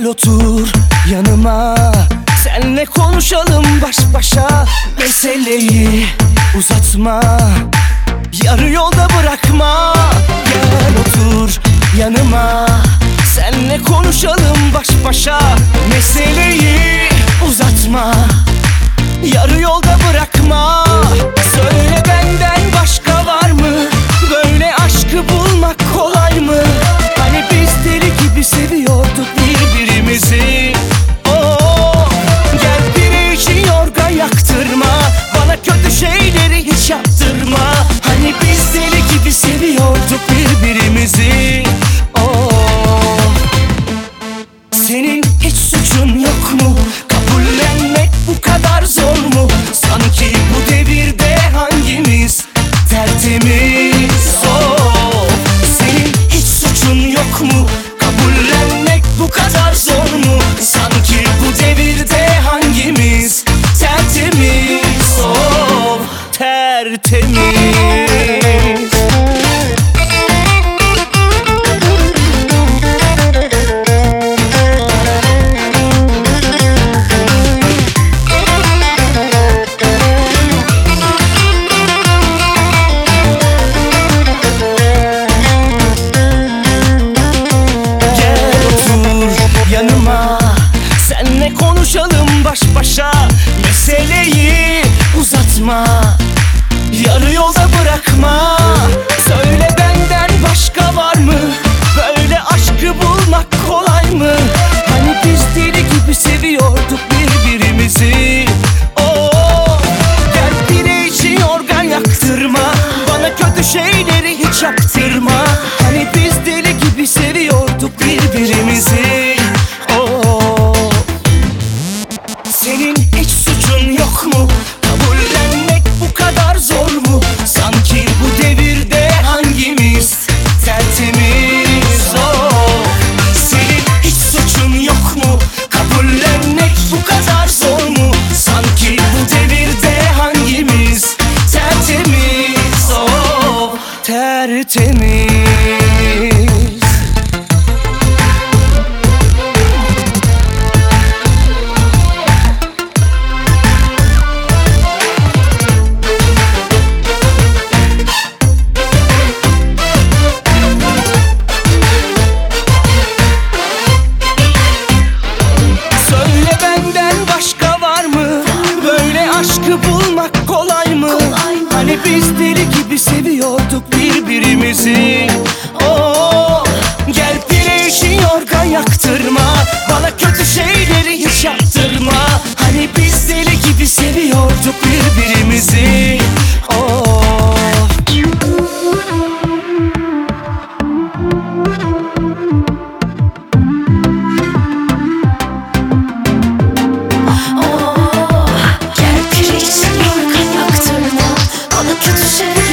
Gel otur yanıma, senle konuşalım baş başa. Meseleyi uzatma, yarı yolda bırakma. Gel otur yanıma, senle konuşalım baş başa. Meseleyi uzatma, yarı yolda bırakma. Söyle benden başka var mı? Böyle aşkı bulmak kolay mı? Hani biz deli gibi seviyorduk birbirimizi. Oh, gel biri için yorgan yaktırma, bana kötü şeyleri hiç yaptırma. Hani biz deli gibi seviyorduk birbirimizi. Oh, senin hiç suçun yok mu? Kabullenmek bu kadar zor mu? Sanki bu devirde hangimiz tertemiz? Oh, senin hiç suçun yok mu? Kabullenmek bu kadar zor mu? Sanki bu devirde hangimiz tertemiz? Oh, tertemiz. Yanıma, senle konuşalım baş başa. Meseleyi uzatma, yarı yolda bırakma. Söyle benden başka var mı? Böyle aşkı bulmak kolay mı? Hani biz deli gibi seviyorduk birbirimizi. Oh, gel biri için yorgan yaktırma, bana kötü şeyleri hiç yaptırma. Hani biz deli gibi seviyorduk birbirimizi. Senin hiç suçun yok mu? Kabullenmek bu kadar zor mu? Sanki bu devirde hangimiz tertemiz? Oh, senin hiç suçun yok mu? Kabullenmek bu kadar zor mu? Sanki bu devirde hangimiz tertemiz? Oh, tertemiz. Bulmak kolay mı? Hani biz deli gibi seviyorduk birbirimizi. Oh, gel biri için yorgan yaktırma, bana kötü şeyleri hiç yaptırma. Hani biz deli gibi seviyorduk birbirimizi. Oh, kötü şeyleri